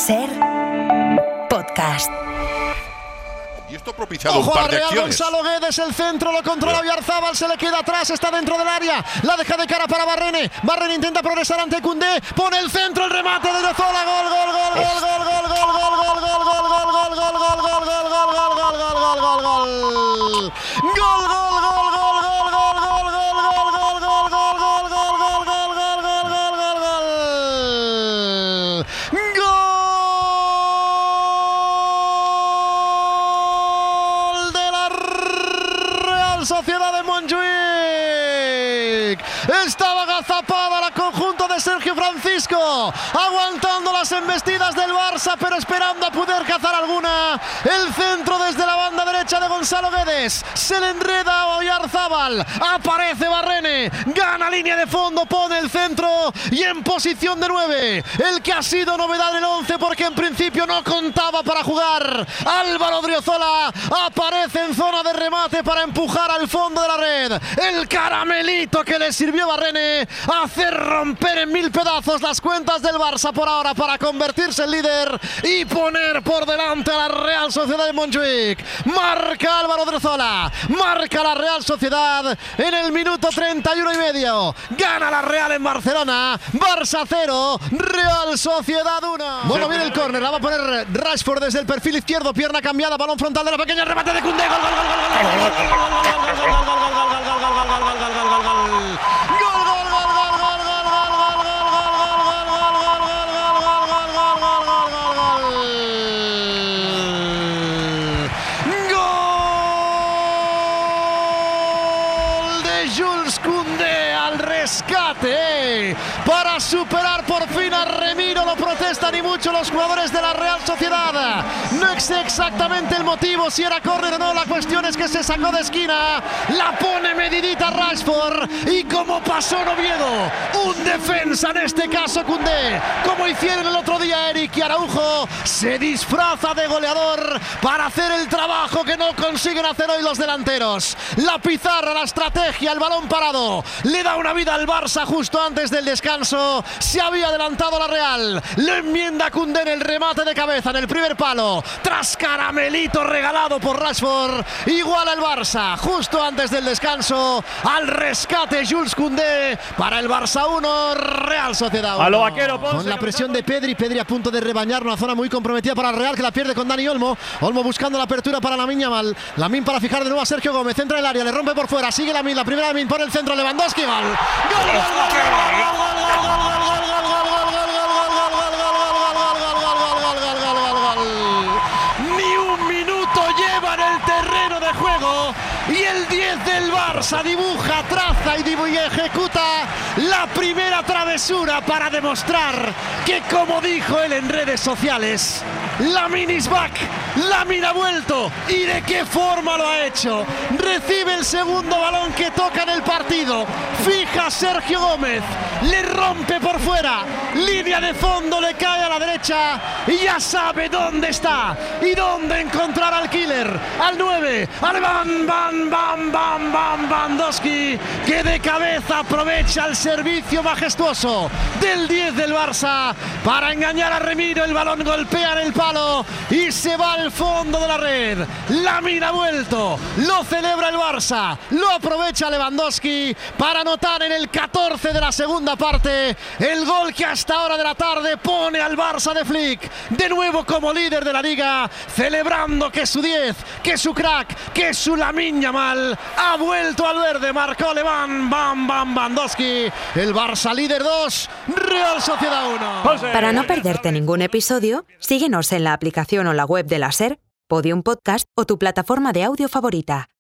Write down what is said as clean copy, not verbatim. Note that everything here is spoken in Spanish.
SER Podcast. Y esto ha propiciado un par de acciones. Gonzalo Guedes, el centro lo controla Oyarzábal, se le queda atrás, está dentro del área, la deja de cara para Barrene. Barrene intenta progresar ante Koundé, pone el centro, el remate de Zola, gol. Sociedad de Montjuïc. Estaba agazapada la conjunto de Sergio Francisco, aguantando las embestidas del Barça, pero esperando a poder cazar alguna. El centro desde la banda derecha de Gonzalo Guedes, se le enreda a Oyarzábal, aparece Barrene, gana línea de fondo, pone el centro y en posición de 9, el que ha sido novedad en el 11 porque en principio no contaba para jugar. Álvaro Odriozola aparece en zona de remate para empujar al fondo de la red. El caramelito que le sirvió a Barrene a hacer romper en mil pedazos las cuentas del Barça por ahora para convertirse en líder y poner por delante a la Real Sociedad de Montjuïc. Marca Álvaro Odriozola, marca la Real Sociedad en el minuto 31 y medio. Gana la Real en Barcelona. Barça 0, Real Sociedad 1. Bueno, viene el córner, la va a poner Rashford desde el perfil izquierdo, pierna cambiada, balón frontal de la pequeña, remate de Koundé, gol. Jules Koundé al rescate para superar por fin a Remiro. Lo protestan y mucho los jugadores de la Real Sociedad. No sé exactamente el motivo, si era córner o no. La cuestión es que se sacó de esquina, la pone medidita Rashford y como pasó en Oviedo, un defensa, en este caso Koundé, como hicieron el otro día Eric y Araujo, se disfraza de goleador para hacer el trabajo que no consiguen hacer hoy los delanteros. La pizarra, la estrategia, el balón parado, le da una vida al Barça justo antes del descanso. Se había adelantado la Real, le enmienda Koundé en el remate de cabeza en el primer palo, tras caramelito regalado por Rashford, iguala el Barça justo antes del descanso. Al rescate Jules Koundé para el Barça 1, Real Sociedad 1. A lo vaquero, Ponce, con la presión de Pedri a punto de rebañar, una zona muy comprometida para el Real, que la pierde con Dani Olmo buscando la apertura para Lamine Yamal, Lamine para fijar de nuevo a Sergio Gómez, entra en el área, le rompe por fuera, sigue Lamine, la primera Lamine por el centro, Lewandowski, gol. Ni un minuto lleva en el terreno de juego y el 10 del Barça dibuja, traza y ejecuta la primera travesura para demostrar que, como dijo él en redes sociales, Lamine is back, Lamine ha vuelto. ¿Y de qué forma lo ha hecho? Recibe el segundo balón que toca en el partido, fija Sergio Gómez, le rompe por fuera, línea de fondo, le cae a la derecha y ya sabe dónde está y dónde encontrar al killer, al 9, al Lewandowski, que de cabeza aprovecha el servicio majestuoso del 10 del Barça para engañar a Remiro. El balón golpea en el palo y se va al fondo de la red. Lamine ha vuelto, lo celebra el Barça, lo aprovecha Lewandowski para anotar en el 14 de la segunda parte el gol que hasta ahora de la tarde pone al Barça de Flick de nuevo como líder de la liga, celebrando que su 10, que su crack, que su Lamine Yamal ha vuelto al verde. Marcó Lewandowski. El Barça líder 2, Real Sociedad 1. Para no perderte ningún episodio, síguenos en la aplicación o la web de la SER, Podium Podcast o tu plataforma de audio favorita.